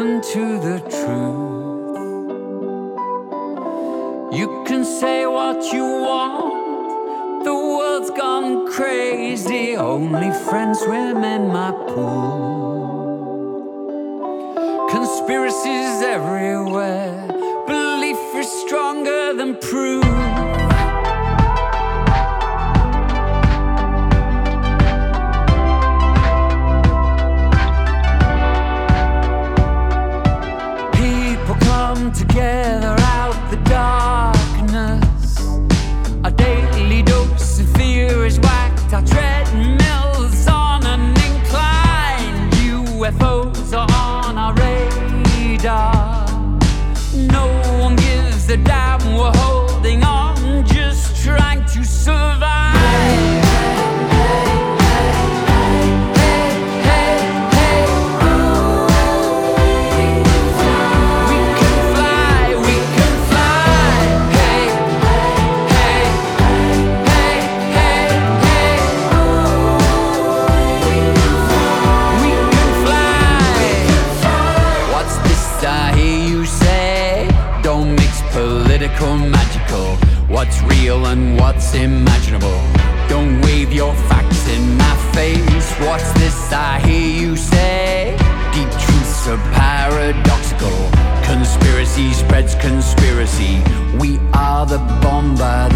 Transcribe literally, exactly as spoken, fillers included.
open to the truth. You can say what you want, the world's gone crazy. Only friends swim in my pool. Conspiracies everywhere, belief is stronger than proof. Together out the darkness, our daily dose of fear is whacked. Our treadmills on an incline, U F Os are on our radar. No one gives a damn, we're holding on, just trying to survive. Political, magical, what's real and what's imaginable? Don't wave your facts in my face. What's this I hear you say? Deep truths are paradoxical. Conspiracy spreads conspiracy. We are the bomb by the